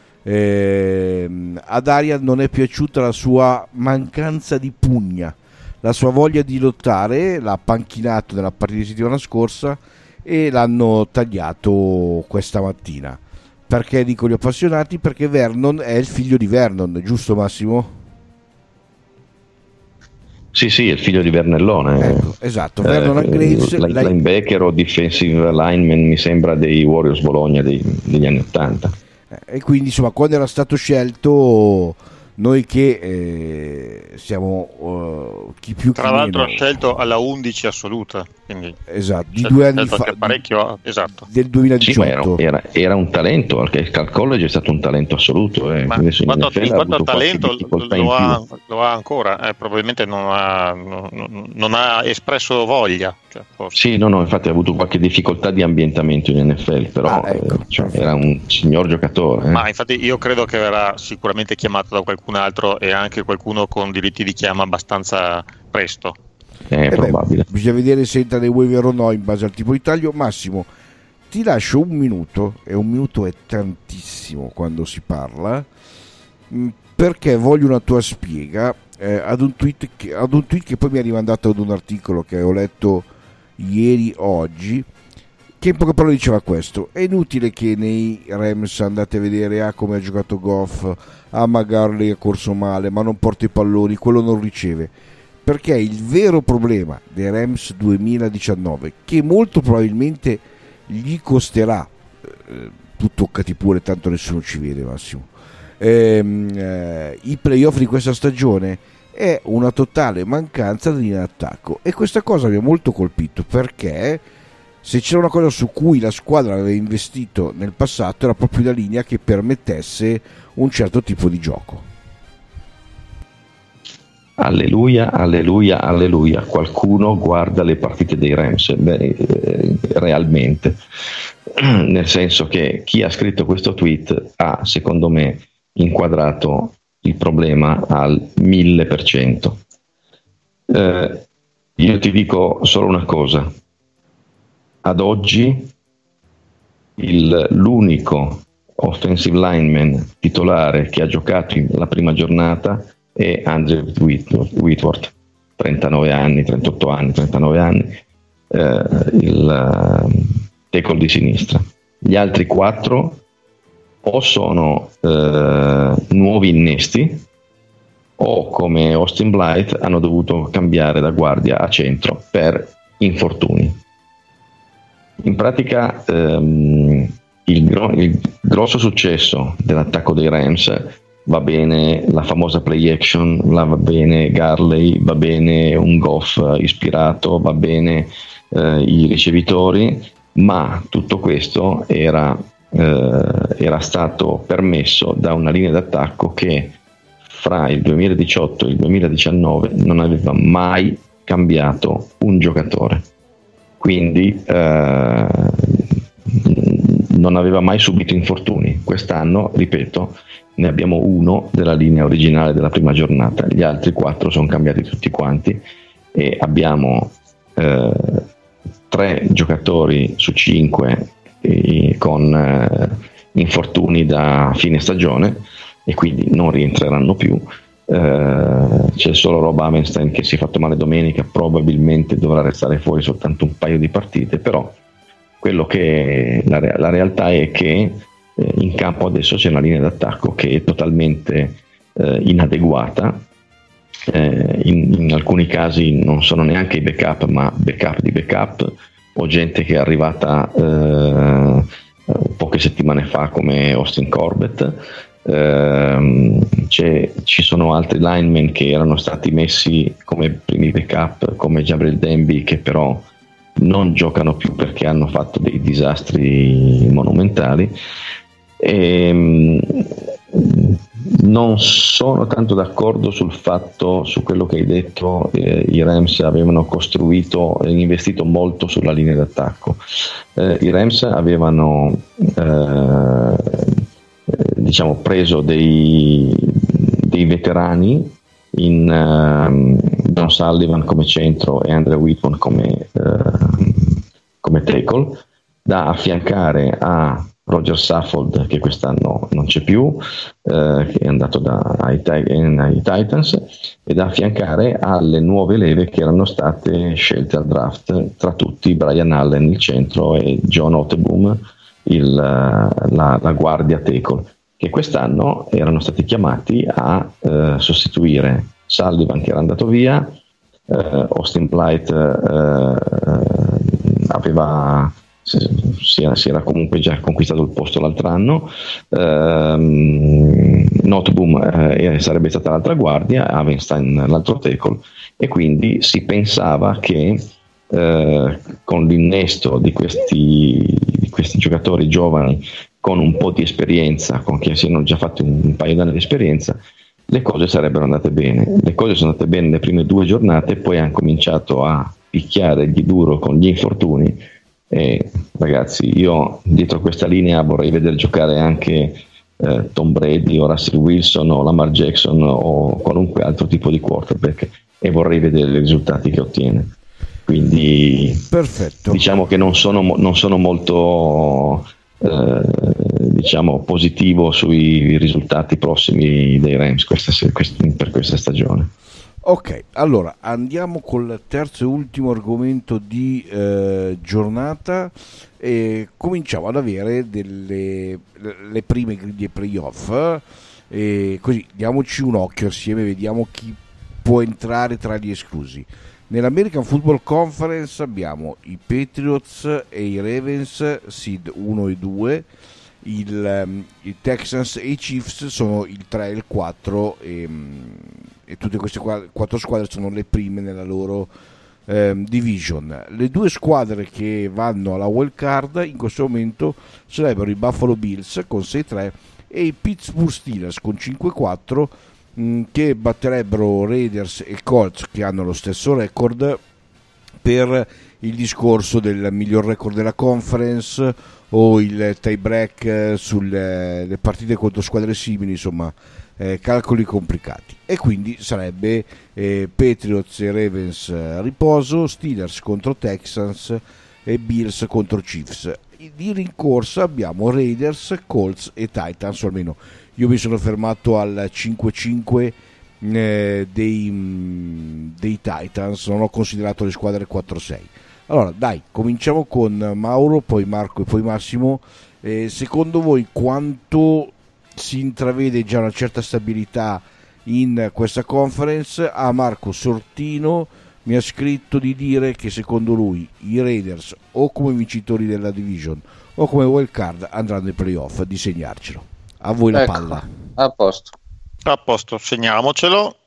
Ad Arian non è piaciuta la sua mancanza di pugna, la sua voglia di lottare, l'ha panchinato nella partita di settimana scorsa e l'hanno tagliato questa mattina. Perché dico gli appassionati? Perché Vernon è il figlio di Vernon, giusto Massimo? Sì, è il figlio di Vernellone. Ecco, esatto, Vernon Hargreaves, linebacker o defensive lineman, mi sembra, dei Warriors Bologna degli anni 80. E quindi insomma, quando era stato scelto, noi che siamo chi più tra chi l'altro meno, ha scelto alla 11 assoluta, quindi esatto, di 2 anni fa, parecchio, esatto, del 2018. Sì, era un talento, perché al college è stato un talento assoluto, ma in quanto a talento lo ha ancora, probabilmente non ha espresso voglia, cioè, forse. Sì, no, infatti ha avuto qualche difficoltà di ambientamento in NFL, però ecco. Era un signor giocatore. Ma infatti io credo che verrà sicuramente chiamato da qualcun altro, e anche qualcuno con diritti di chiama abbastanza presto. È probabile. Bisogna vedere se entra nei waiver o no in base al tipo di taglio. Massimo, ti lascio un minuto, e un minuto è tantissimo quando si parla, perché voglio una tua spiega ad un tweet che poi mi ha rimandato ad un articolo che ho letto ieri oggi, che in poche parole diceva questo: è inutile che nei Rams andate a vedere come ha giocato Goff, magari ha corso male ma non porta i palloni, quello non riceve, perché il vero problema dei Rams 2019, che molto probabilmente gli costerà, tu toccati pure, tanto nessuno ci vede Massimo, i playoff di questa stagione, è una totale mancanza di linea d'attacco. E questa cosa mi ha molto colpito, perché se c'era una cosa su cui la squadra aveva investito nel passato era proprio la linea che permettesse un certo tipo di gioco. Alleluia, alleluia, alleluia. Qualcuno guarda le partite dei Rams realmente, nel senso che chi ha scritto questo tweet ha, secondo me, inquadrato il problema al 1000%. Io ti dico solo una cosa: ad oggi l'unico offensive lineman titolare che ha giocato la prima giornata è Andrew Whitworth, 39 anni, 38 anni, 39 anni, il tackle di sinistra. Gli altri 4 o sono nuovi innesti, o come Austin Blythe hanno dovuto cambiare da guardia a centro per infortuni. In pratica il grosso successo dell'attacco dei Rams, va bene la famosa play action, va bene Gurley, va bene un Goff ispirato, va bene i ricevitori, ma tutto questo era stato permesso da una linea d'attacco che fra il 2018 e il 2019 non aveva mai cambiato un giocatore, quindi non aveva mai subito infortuni. Quest'anno, ripeto, ne abbiamo uno della linea originale della prima giornata, gli altri 4 sono cambiati tutti quanti, e abbiamo 3 giocatori su 5 con infortuni da fine stagione e quindi non rientreranno più. C'è solo Rob Havenstein che si è fatto male domenica, probabilmente dovrà restare fuori soltanto un paio di partite, però quello che la realtà è che in campo adesso c'è una linea d'attacco che è totalmente inadeguata, in alcuni casi non sono neanche i backup ma backup di backup, o gente che è arrivata poche settimane fa come Austin Corbett. Ci sono altri linemen che erano stati messi come primi backup come Jabril Denby, che però non giocano più perché hanno fatto dei disastri monumentali. Non sono tanto d'accordo sul fatto, su quello che hai detto, i Rams avevano costruito e investito molto sulla linea d'attacco. I Rams avevano diciamo preso dei veterani in John Sullivan come centro e Andrew Whitman come tackle, da affiancare a Roger Saffold, che quest'anno non c'è più, che è andato ai Titans, e da affiancare alle nuove leve che erano state scelte al draft, tra tutti Brian Allen il centro e John Oteboom la guardia tackle, che quest'anno erano stati chiamati a sostituire Sullivan, che era andato via. Austin Blight si era comunque già conquistato il posto l'altro anno. Noteboom sarebbe stata l'altra guardia, Havenstein l'altro tackle, e quindi si pensava che con l'innesto di questi giocatori giovani con un po' di esperienza, con chi si erano già fatti un paio d'anni di esperienza, le cose sarebbero andate bene. Le cose sono andate bene le prime 2 giornate, poi hanno cominciato a picchiare di duro con gli infortuni. E ragazzi, io dietro questa linea vorrei vedere giocare anche Tom Brady o Russell Wilson o Lamar Jackson o qualunque altro tipo di quarterback, e vorrei vedere i risultati che ottiene. Quindi perfetto, diciamo che non sono molto diciamo positivo sui risultati prossimi dei Rams per questa stagione. Ok, allora andiamo col terzo e ultimo argomento di giornata, e cominciamo ad avere le prime griglie playoff, e così diamoci un occhio assieme, vediamo chi può entrare tra gli esclusi. Nell'American Football Conference abbiamo i Patriots e i Ravens, seed 1 e 2, i Texans e i Chiefs sono il 3 e il 4, e tutte queste 4 squadre sono le prime nella loro division. Le 2 squadre che vanno alla wild card in questo momento sarebbero i Buffalo Bills con 6-3 e i Pittsburgh Steelers con 5-4, che batterebbero Raiders e Colts, che hanno lo stesso record, per il discorso del miglior record della conference o il tie break sulle partite contro squadre simili, insomma calcoli complicati. E quindi sarebbe Patriots e Ravens a riposo, Steelers contro Texans e Bills contro Chiefs. Di rincorsa abbiamo Raiders, Colts e Titans, o almeno io mi sono fermato al 5-5 dei Titans, non ho considerato le squadre 4-6. Allora dai, cominciamo con Mauro, poi Marco e poi Massimo. Secondo voi quanto si intravede già una certa stabilità in questa conference? Marco Sortino mi ha scritto di dire che secondo lui i Raiders o come vincitori della division o come wild card andranno ai playoff, di segnarcelo. A voi la palla. A posto, segniamocelo.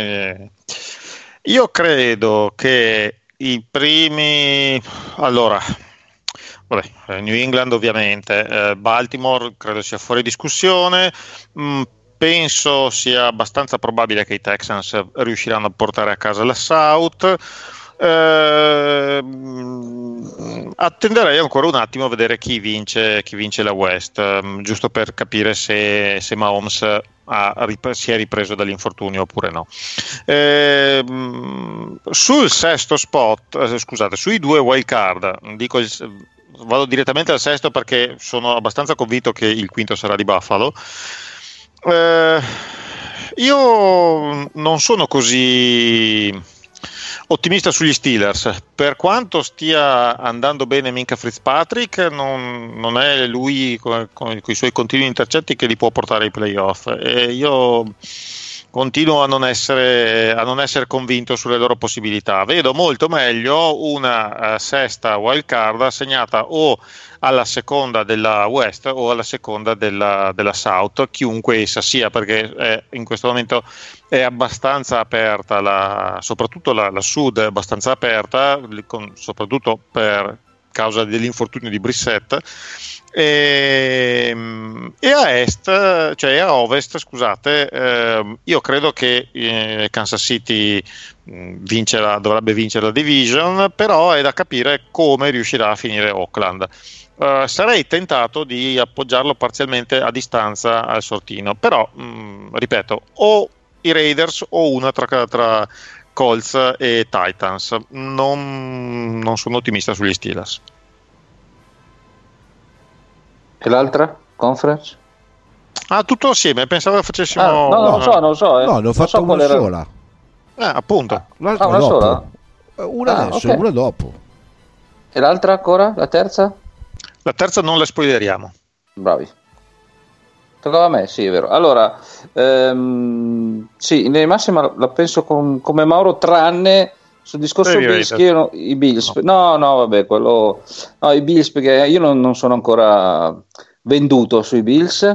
Io credo che i primi, allora, New England ovviamente, Baltimore credo sia fuori discussione, penso sia abbastanza probabile che i Texans riusciranno a portare a casa la South. Attenderei ancora un attimo a vedere chi vince la West, giusto per capire se Mahomes si è ripreso dall'infortunio oppure no. Sul sesto spot, scusate, sui 2 wild card, vado direttamente al sesto perché sono abbastanza convinto che il quinto sarà di Buffalo. Io non sono così ottimista sugli Steelers, per quanto stia andando bene Minkah Fitzpatrick, non è lui con i suoi continui intercetti che li può portare ai playoff, e io continuo a non essere convinto sulle loro possibilità. Vedo molto meglio una sesta wild card assegnata o alla seconda della West o alla seconda della South, chiunque essa sia, perché in questo momento è abbastanza aperta, soprattutto la Sud è abbastanza aperta, soprattutto per causa dell'infortunio di Brissett, e a est, cioè a ovest, scusate, io credo che Kansas City dovrebbe vincere la division, però è da capire come riuscirà a finire Oakland. Sarei tentato di appoggiarlo parzialmente a distanza al sortino, però ripeto, o i Raiders o una tra Colts e Titans. Non sono ottimista sugli Steelers. E l'altra conference? Tutto assieme, pensavo che facessimo non lo so. No, ne ho fatto una sola. Appunto. L'altra una dopo. sola? Una adesso e una dopo. E l'altra ancora? La terza? La terza non la spoileriamo. Bravi. Toccava a me, sì, è vero. Allora, sì, in linea massima la penso come Mauro, tranne sul discorso Bills, che i Bills. No, vabbè, i Bills, perché io non sono ancora venduto sui Bills.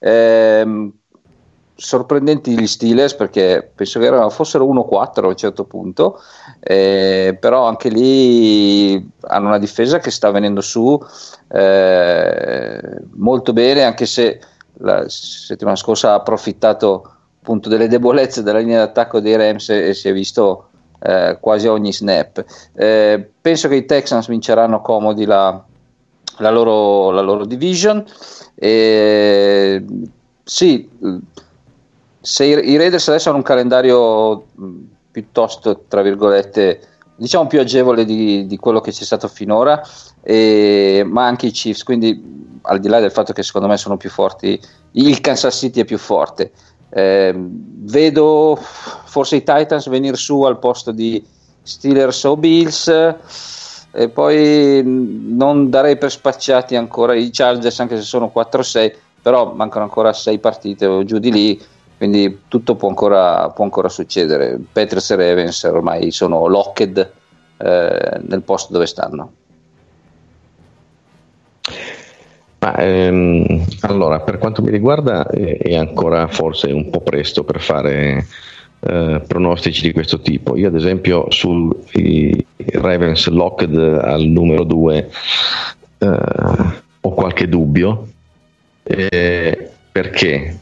Sorprendenti gli Steelers, perché penso che fossero 1-4 a un certo punto, però anche lì hanno una difesa che sta venendo su molto bene, anche se la settimana scorsa ha approfittato appunto delle debolezze della linea d'attacco dei Rams e si è visto quasi ogni snap. Penso che i Texans vinceranno comodi la loro division. Sì, se i Raiders adesso hanno un calendario piuttosto, tra virgolette, diciamo più agevole di quello che c'è stato finora, ma anche i Chiefs, quindi al di là del fatto che secondo me sono più forti, il Kansas City è più forte. Vedo forse i Titans venire su al posto di Steelers o Bills, e poi non darei per spacciati ancora i Chargers, anche se sono 4-6, però mancano ancora 6 partite o giù di lì, quindi tutto può ancora succedere. Patriots e Ravens ormai sono locked nel posto dove stanno. Allora, per quanto mi riguarda è ancora forse un po' presto per fare pronostici di questo tipo. Io ad esempio sui Ravens locked al numero 2 ho qualche dubbio, perché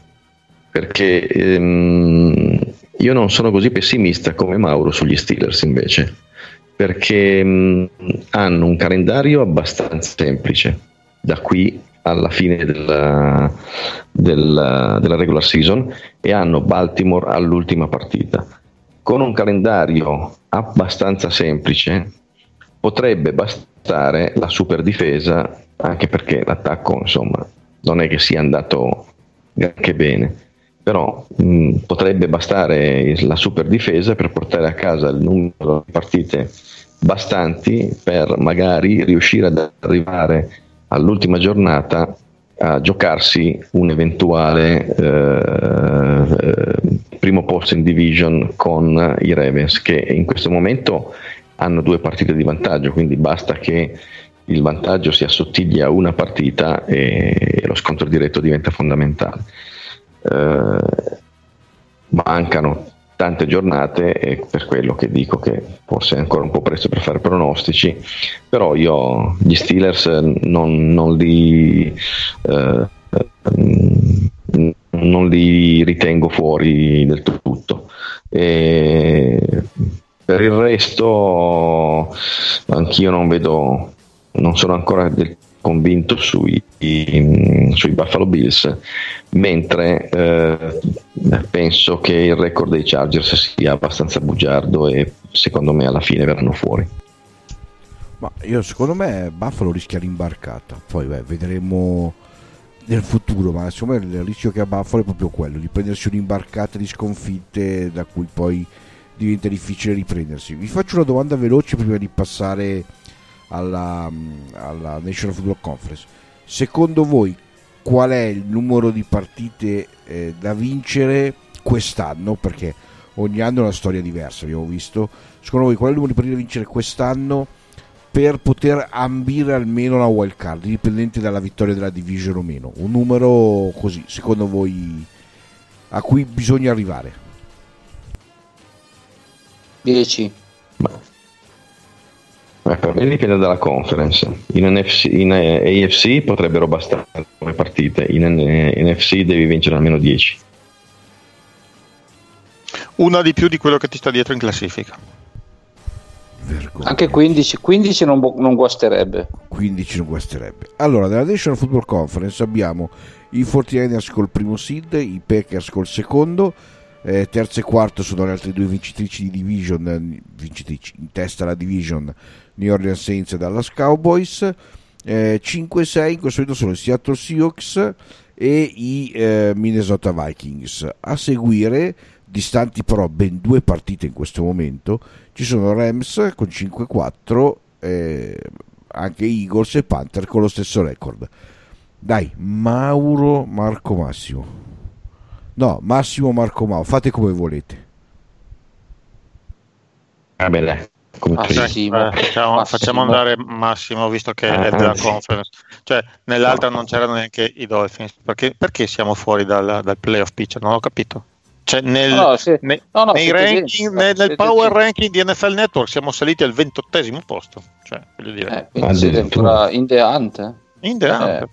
io non sono così pessimista come Mauro sugli Steelers, invece, perché hanno un calendario abbastanza semplice da qui alla fine della regular season, e hanno Baltimore all'ultima partita. Con un calendario abbastanza semplice potrebbe bastare la super difesa, anche perché l'attacco insomma non è che sia andato granché bene, però potrebbe bastare la super difesa per portare a casa il numero di partite bastanti per magari riuscire ad arrivare all'ultima giornata a giocarsi un eventuale primo posto in division con i Ravens, che in questo momento hanno 2 partite di vantaggio, quindi basta che il vantaggio si assottigli a una partita e lo scontro diretto diventa fondamentale. Mancano tante giornate, e per quello che dico che forse è ancora un po' presto per fare pronostici, però io gli Steelers non li ritengo fuori del tutto, per Per il resto anch'io non sono ancora convinto sui Buffalo Bills, mentre penso che il record dei Chargers sia abbastanza bugiardo e secondo me alla fine verranno fuori. Ma secondo me Buffalo rischia l'imbarcata, poi vedremo nel futuro, ma secondo me il rischio che ha Buffalo è proprio quello di prendersi un'imbarcata di sconfitte da cui poi diventa difficile riprendersi. Vi faccio una domanda veloce prima di passare alla National Football Conference. Secondo voi qual è il numero di partite da vincere quest'anno? Perché ogni anno è una storia diversa, abbiamo visto. Secondo voi qual è il numero di partite da vincere quest'anno per poter ambire almeno la wild card, dipendente dalla vittoria della division o meno? Un numero così, secondo voi, a cui bisogna arrivare? 10. Per me dipende dalla conference. In AFC potrebbero bastare come partite, in NFC devi vincere almeno 10. Una di più di quello che ti sta dietro in classifica. Vergogna. Anche 15 non guasterebbe. 15 non guasterebbe. Allora, nella National Football Conference abbiamo i 49ers col primo seed, i Packers col secondo, terzo e quarto sono le altre due vincitrici di division, vincitrici in testa alla division, New Orleans Saints e Dallas Cowboys. 5 e 6 in questo momento sono i Seattle Seahawks e i Minnesota Vikings. A seguire, distanti però ben 2 partite in questo momento, ci sono Rams con 5-4, anche Eagles e Panther con lo stesso record. Dai, Massimo Marco Mau, fate come volete. Bene, facciamo andare Massimo, visto che è della conference. Cioè, nell'altra non c'erano neanche i Dolphins. Perché siamo fuori dal playoff picture? Non ho capito. Cioè, nel power ranking di NFL Network siamo saliti al 28° posto. Cioè, voglio dire. Quindi siete ancora in the hunt. In the hunt.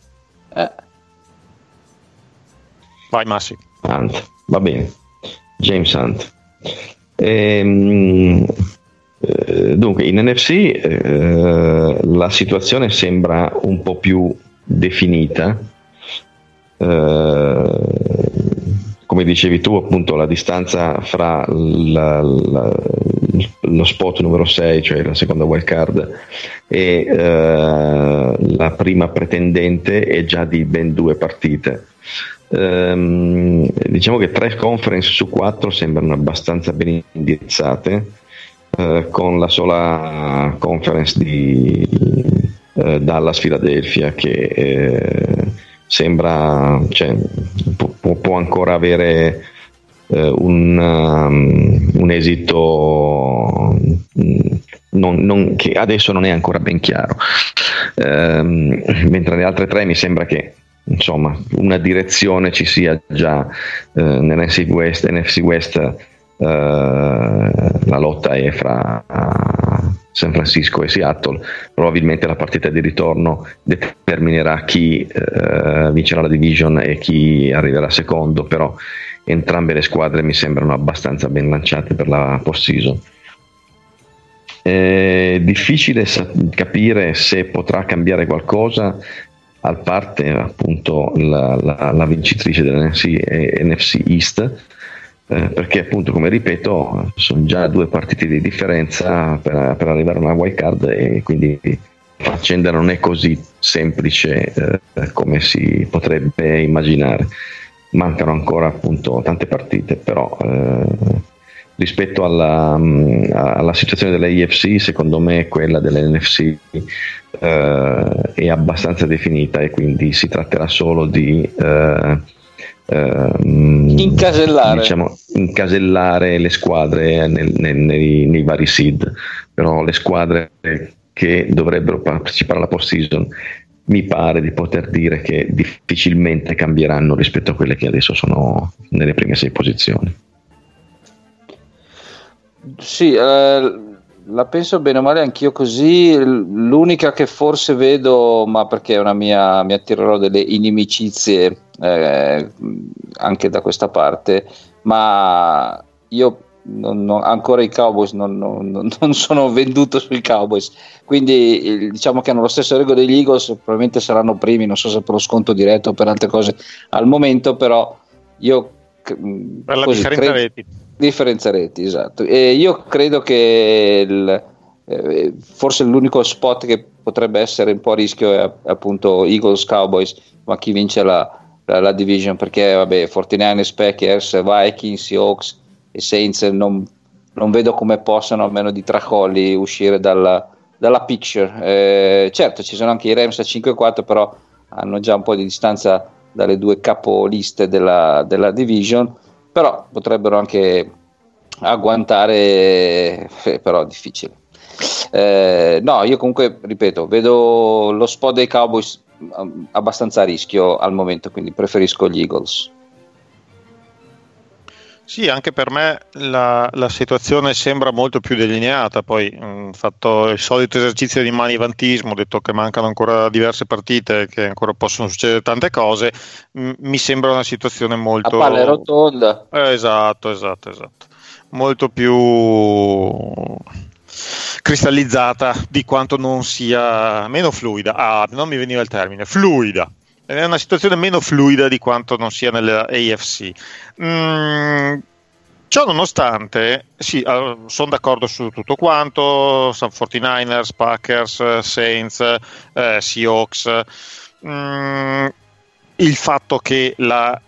Vai Massi. Hunt. Va bene. James Hunt. Dunque, in NFC la situazione sembra un po' più definita. Come dicevi tu, appunto, la distanza fra lo spot numero 6, cioè la seconda wild card, e la prima pretendente è già di ben 2 partite. Diciamo che 3 conference su 4 sembrano abbastanza ben indirizzate, con la sola conference di Dallas Philadelphia che sembra, cioè, può ancora avere un esito che adesso non è ancora ben chiaro, mentre le altre 3 mi sembra che insomma una direzione ci sia già. NFC West la lotta è fra San Francisco e Seattle. Probabilmente la partita di ritorno determinerà chi vincerà la division e chi arriverà secondo, però entrambe le squadre mi sembrano abbastanza ben lanciate per la postseason. È difficile capire se potrà cambiare qualcosa, a parte appunto la vincitrice dell'NFC e NFC East, perché appunto, come ripeto, sono già 2 partite di differenza per arrivare a una wild card, e quindi la faccenda non è così semplice come si potrebbe immaginare. Mancano ancora appunto tante partite, però rispetto alla situazione della IFC, secondo me quella dell'NFC è abbastanza definita, e quindi si tratterà solo di incasellare le squadre nei vari seed. Però le squadre che dovrebbero partecipare alla postseason mi pare di poter dire che difficilmente cambieranno rispetto a quelle che adesso sono nelle prime 6 posizioni. Sì, la penso bene o male anch'io così. L'unica che forse vedo, ma perché è una mia attirerò delle inimicizie anche da questa parte, ma io ancora i Cowboys non sono venduto sui Cowboys, quindi diciamo che hanno lo stesso regolo degli Eagles, probabilmente saranno primi, non so se per lo sconto diretto o per altre cose al momento, però io per la differenza reti, esatto, e io credo che forse l'unico spot che potrebbe essere un po' a rischio è appunto Eagles Cowboys, ma chi vince la division, perché vabbè 49ers, Packers, Vikings, Seahawks e Saints non vedo come possano, a meno di tracolli, uscire dalla picture. Certo, ci sono anche i Rams a 5-4, però hanno già un po' di distanza dalle due capoliste della division, però potrebbero anche agguantare, però è difficile. No, io comunque ripeto, vedo lo spot dei Cowboys abbastanza a rischio al momento, quindi preferisco gli Eagles. Sì, anche per me la situazione sembra molto più delineata. Poi fatto il solito esercizio di manivantismo, detto che mancano ancora diverse partite, che ancora possono succedere tante cose, mi sembra una situazione molto... A palla rotonda. Esatto, molto più cristallizzata di quanto non cia meno fluida. Non mi veniva il termine, fluida. È una situazione meno fluida di quanto non sia nella AFC. Ciò nonostante, sì, sono d'accordo su tutto quanto, 49ers, Packers, Saints, Seahawks. Il fatto che la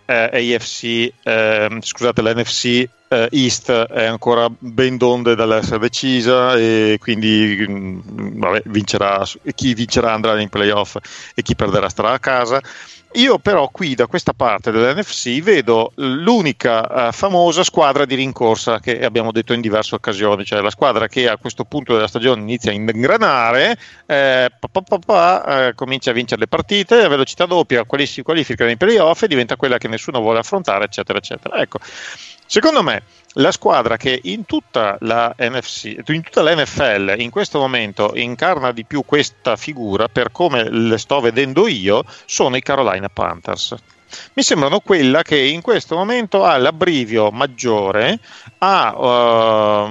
l'NFC East è ancora ben donde dall'essere decisa, e quindi vincerà, chi vincerà andrà in playoff e chi perderà starà a casa. Io però qui da questa parte dell'NFC vedo l'unica famosa squadra di rincorsa che abbiamo detto in diverse occasioni, cioè la squadra che a questo punto della stagione inizia a ingranare, comincia a vincere le partite a velocità doppia, si qualifica nei playoff e diventa quella che nessuno vuole affrontare, eccetera eccetera. Ecco, secondo me la squadra che in tutta la NFC, in tutta la NFL in questo momento incarna di più questa figura, per come le sto vedendo io, sono i Carolina Panthers. Mi sembrano quella che in questo momento ha l'abbrivio maggiore, ha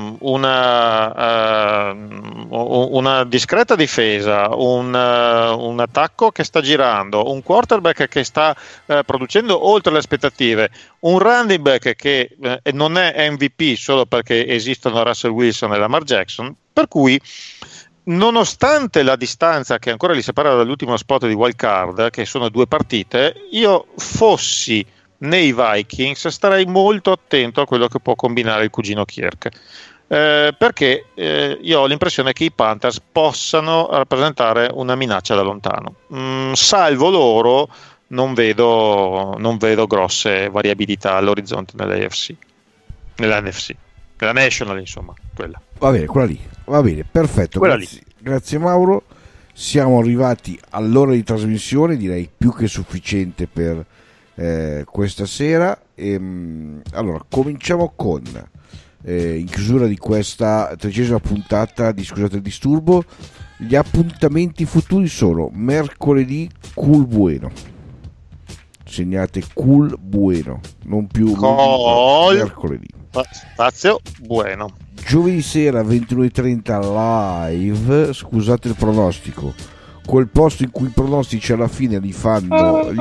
una discreta difesa, un attacco che sta girando, un quarterback che sta producendo oltre le aspettative, un running back che non è MVP solo perché esistono Russell Wilson e Lamar Jackson, per cui nonostante la distanza che ancora li separa dall'ultimo spot di wild card, che sono 2 partite, io fossi nei Vikings starei molto attento a quello che può combinare il cugino Kirk, perché io ho l'impressione che i Panthers possano rappresentare una minaccia da lontano. Salvo loro non vedo grosse variabilità all'orizzonte nella NFC, nella National, insomma, quella. Va bene, quella lì. Va bene, perfetto. Grazie Mauro. Siamo arrivati all'ora di trasmissione, direi più che sufficiente per questa sera. Allora, cominciamo con in chiusura di questa 30ª puntata di Scusate il disturbo. Gli appuntamenti futuri sono mercoledì Cool Bueno. Segnate Cool Bueno, non più mercoledì. Spazio Bueno. Giovedì sera 21:30 live, scusate il pronostico, quel posto in cui i pronostici alla fine li fanno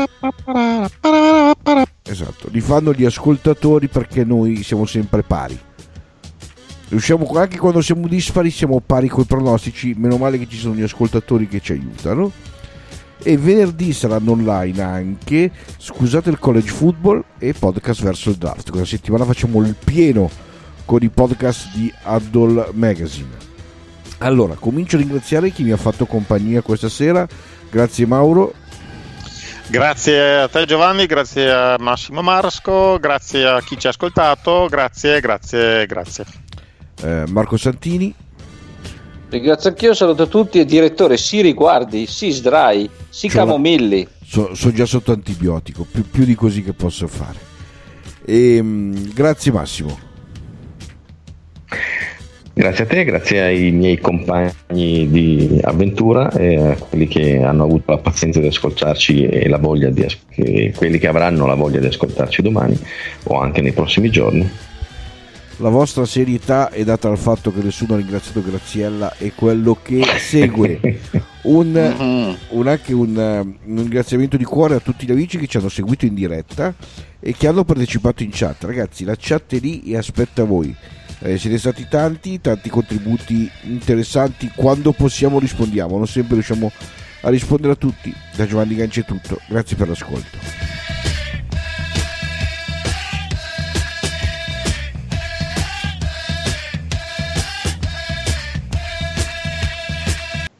li fanno gli ascoltatori, perché noi siamo sempre pari. Riusciamo, anche quando siamo dispari siamo pari coi pronostici, meno male che ci sono gli ascoltatori che ci aiutano. E venerdì saranno online anche Scusate il college football e podcast verso il draft. Questa settimana facciamo il pieno con i podcast di Huddle Magazine. Allora, comincio a ringraziare chi mi ha fatto compagnia questa sera. Grazie Mauro. Grazie a te Giovanni, grazie a Massimo Marsco, grazie a chi ci ha ascoltato, grazie. Marco Santini. Ringrazio anch'io, saluto tutti, e direttore, si riguardi, si sdrai, si camomilli. Sono già sotto antibiotico, più di così che posso fare. Grazie Massimo. Grazie a te, grazie ai miei compagni di avventura e a quelli che hanno avuto la pazienza di ascoltarci e la voglia quelli che avranno la voglia di ascoltarci domani o anche nei prossimi giorni. la vostra serietà è data dal fatto che nessuno ha ringraziato Graziella e quello che segue. Un ringraziamento di cuore a tutti gli amici che ci hanno seguito in diretta e che hanno partecipato in chat. Ragazzi, la chat è lì e aspetta voi. Siete stati tanti contributi interessanti. Quando possiamo rispondiamo, non sempre riusciamo a rispondere a tutti. Da Giovanni Ganci è tutto, grazie per l'ascolto.